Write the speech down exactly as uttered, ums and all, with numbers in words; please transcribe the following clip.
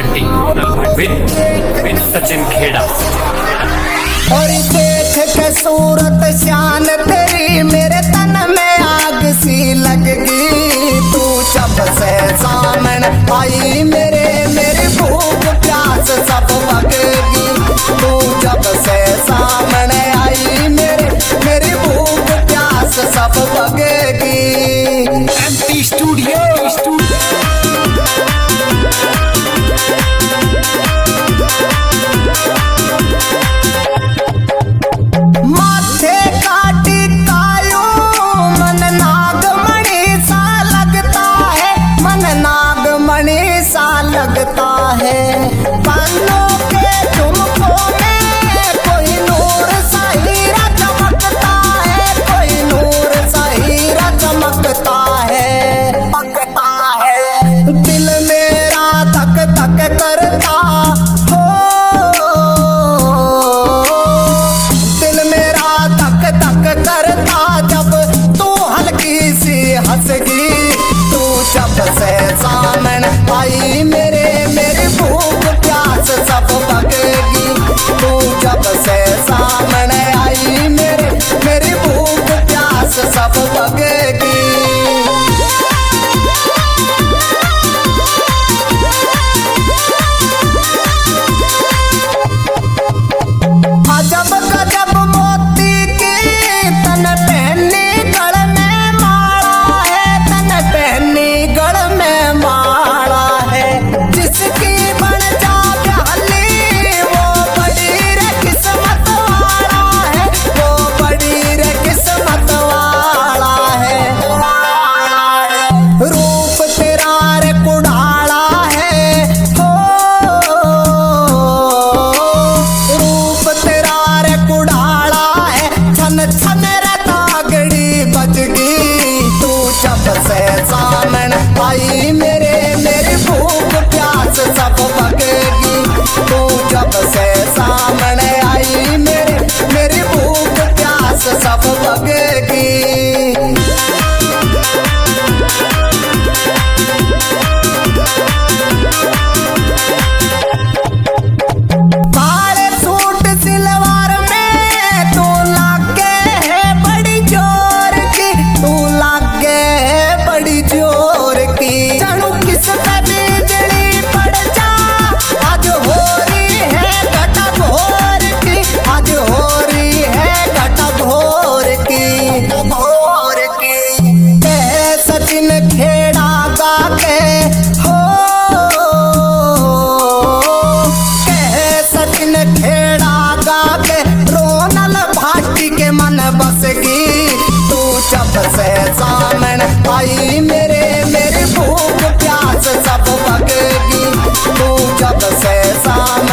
Bhati with with Sachin Kheda. और देख के सूरत शान तेरी मेरे तन में आग सी लग गई। तू जब से सामने आई मेरे मेरी भूख प्यास सब भगेगी। तू जब से सामने आई मेरे मेरी भूख प्यास सब भगेगी। एमपी स्टूडियो स्टूडियो माथे काटी कायो मन नागमणि सा लगता है। मन नागमणि सा लगता है। कानों के झुमकों में कोई नूर सा हीरा चमकता है। कोई नूर सा हीरा चमकता है। चमकता है दिल मेरा धक धक करता हो। दिल मेरा धक धक करता जब तू हल्की सी हंसगी। तू जब से सामने आई मेरे मेरी भूख प्यास सब भगेगी। तू जब से सामने आई मेरे मेरी भूख प्यास सब भगेगी। अजब गजब मोती की तन पहनी गल में माला है। तन पहनी गल में माला है। जिसकी बन जा प्याली वो बड़ी रे किस्मत वाला है। वो बड़ी रे किस्मत वाला है। रूप तेरा रे कुड़ाला है। हो रूप तेरा रे कुड़ाला है। छन छन रे तागड़ी बजगी। तू जब से सामने आई मेरे मेरी भूख प्यास सब भगेगी। तू जब से सामने आई मेरे मेरी भूख प्यास सब भगेगी। काले सूट सिलवार में तू लागे है बड़ी जोर की। तू लागे है बड़ी जोर की। चढ़ू किस पे बिजली पड़ जा। आज हो रही है घटा घोर की। आज हो रही है घटा घोर की। घोर की कह सचिन खेड़ा गा के हो। कह सचिन खेड़ा गा के रोनल भाटी के मन बसगी। तू जब से सामने आई मेरे मेरी भूख प्यास सब भगेगी। तू जब से सामने